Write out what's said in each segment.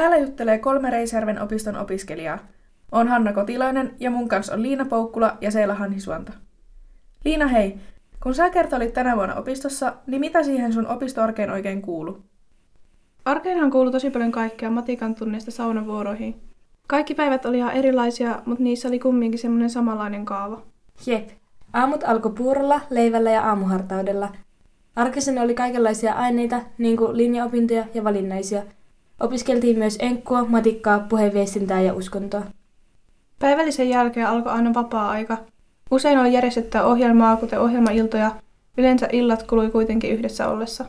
Täällä juttelee 3 Reisjärven opiston opiskelijaa. Olen Hanna Kotilainen ja mun kanssa on Liina Poukkula ja Seela Hanhisuonta. Liina, hei! Kun sä kertoilit tänä vuonna opistossa, niin mitä siihen sun opistoarkeen oikein kuuluu? Arkeenhan kuului tosi paljon kaikkea matikan tunneista saunavuoroihin. Kaikki päivät oli ihan erilaisia, mutta niissä oli kumminkin semmoinen samanlainen kaava. Jep. Aamut alkoi puurolla, leivällä ja aamuhartaudella. Arkisena oli kaikenlaisia aineita, niin kuin linjaopintoja ja valinnaisia. Opiskeltiin myös enkkua, matikkaa, puheenviestintää ja uskontoa. Päivällisen jälkeen alkoi aina vapaa-aika. Usein oli järjestettyä ohjelmaa, kuten ohjelmailtoja. Yleensä illat kului kuitenkin yhdessä ollessa.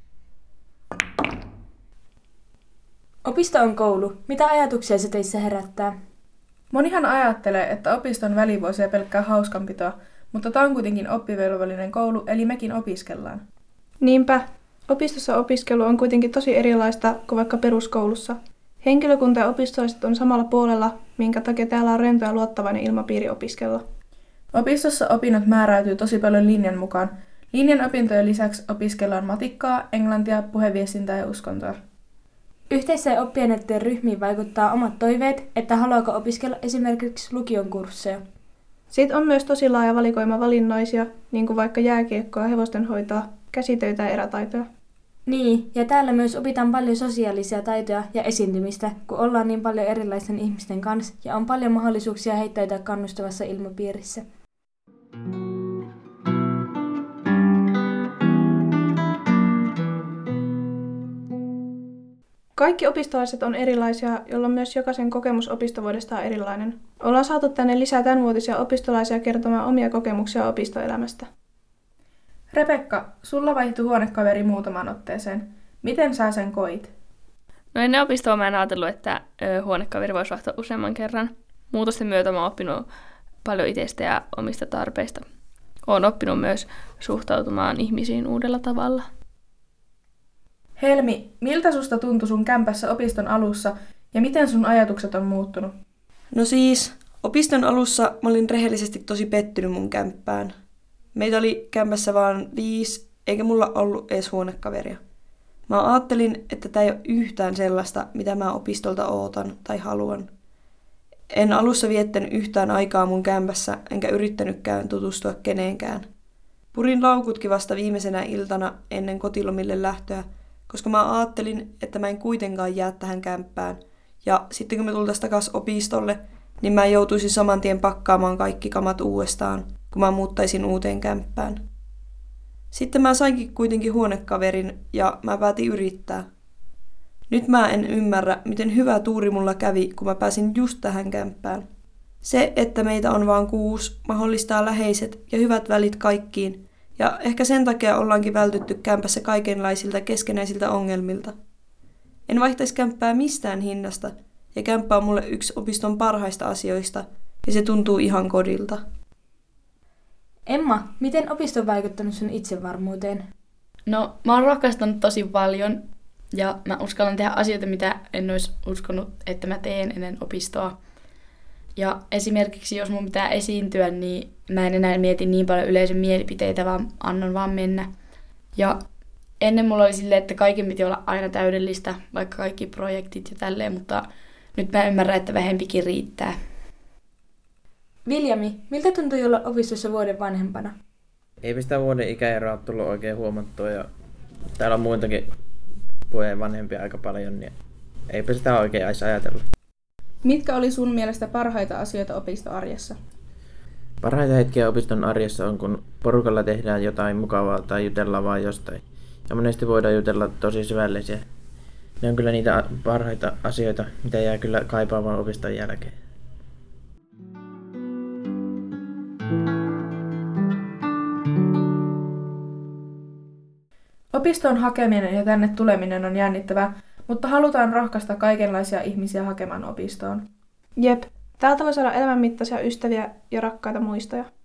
Opisto on koulu. Mitä ajatuksia se teissä herättää? Monihan ajattelee, että opiston välivuosia pelkkää hauskanpitoa, mutta tämä on kuitenkin oppivelvollinen koulu, eli mekin opiskellaan. Niinpä. Opistossa opiskelu on kuitenkin tosi erilaista kuin vaikka peruskoulussa. Henkilökunta ja opistolaiset on samalla puolella, minkä takia täällä on rento ja luottavainen ilmapiiri opiskella. Opistossa opinnot määräytyy tosi paljon linjan mukaan. Linjan opintojen lisäksi opiskellaan matikkaa, englantia, puheenviestintää ja uskontoa. Yhteiseen oppiaineiden ryhmiin vaikuttaa omat toiveet, että haluaako opiskella esimerkiksi lukion kursseja. Sitten on myös tosi laaja valikoima valinnaisia, niin kuin vaikka jääkiekkoa, hevostenhoitoa, käsitöitä ja erätaitoja. Niin, ja täällä myös opitaan paljon sosiaalisia taitoja ja esiintymistä, kun ollaan niin paljon erilaisten ihmisten kanssa ja on paljon mahdollisuuksia heittäytyä kannustavassa ilmapiirissä. Kaikki opistolaiset on erilaisia, jolloin myös jokaisen kokemus opistovuodesta on erilainen. Ollaan saatu tänne lisää tämänvuotisia opistolaisia kertomaan omia kokemuksia opistoelämästä. Rebekka, sulla vaihtui huonekaveri muutamaan otteeseen. Miten sä sen koit? No ennen opistoa mä en ajatellut, että huonekaveri voisi vaihtua useamman kerran. Muutosten myötä mä oon oppinut paljon itsestä ja omista tarpeista. Oon oppinut myös suhtautumaan ihmisiin uudella tavalla. Helmi, miltä susta tuntui sun kämpässä opiston alussa ja miten sun ajatukset on muuttunut? No siis, opiston alussa mä olin rehellisesti tosi pettynyt mun kämppään. Meitä oli kämpässä vaan 5, eikä mulla ollut edes huonekaveria. Mä ajattelin, että tää ei ole yhtään sellaista, mitä mä opistolta ootan tai haluan. En alussa viettänyt yhtään aikaa mun kämpässä, enkä yrittänytkään tutustua keneenkään. Purin laukutkin vasta viimeisenä iltana ennen kotilomille lähtöä, koska mä ajattelin, että mä en kuitenkaan jää tähän kämppään. Ja sitten kun me tultaisiin takaisin opistolle, niin mä joutuisin saman tien pakkaamaan kaikki kamat uudestaan, kun mä muuttaisin uuteen kämppään. Sitten mä sainkin kuitenkin huonekaverin ja mä päätin yrittää. Nyt mä en ymmärrä, miten hyvä tuuri mulla kävi, kun mä pääsin just tähän kämppään. Se, että meitä on vaan 6, mahdollistaa läheiset ja hyvät välit kaikkiin, ja ehkä sen takia ollaankin vältytty kämpässä kaikenlaisilta keskenäisiltä ongelmilta. En vaihtaisi kämppää mistään hinnasta, ja kämppä on mulle yksi opiston parhaista asioista, ja se tuntuu ihan kodilta. Emma, miten opisto on vaikuttanut sun itsevarmuuteen? No, mä oon rohkaistanut tosi paljon ja mä uskallan tehdä asioita, mitä en olisi uskonut, että mä teen ennen opistoa. Ja esimerkiksi jos mun pitää esiintyä, niin mä en enää mieti niin paljon yleisön mielipiteitä, vaan annan vaan mennä. Ja ennen mulla oli silleen, että kaiken piti olla aina täydellistä, vaikka kaikki projektit ja tälleen, mutta nyt mä ymmärrän, että vähempikin riittää. Viljami, miltä tuntui olla opistossa vuoden vanhempana? Eipä sitä vuoden ikäeroa tullut oikein huomattua ja täällä on muitakin vuoden vanhempia aika paljon, niin eipä sitä oikein edes ajatella. Mitkä oli sun mielestä parhaita asioita opistoarjessa? Parhaita hetkiä opiston arjessa on, kun porukalla tehdään jotain mukavaa tai jutellaan vaan jostain. Ja monesti voidaan jutella tosi syvällisiä. Ne on kyllä niitä parhaita asioita, mitä jää kyllä kaipaamaan opiston jälkeen. Opistoon hakeminen ja tänne tuleminen on jännittävää, mutta halutaan rohkaista kaikenlaisia ihmisiä hakemaan opistoon. Jep, täältä voi saada elämänmittaisia ystäviä ja rakkaita muistoja.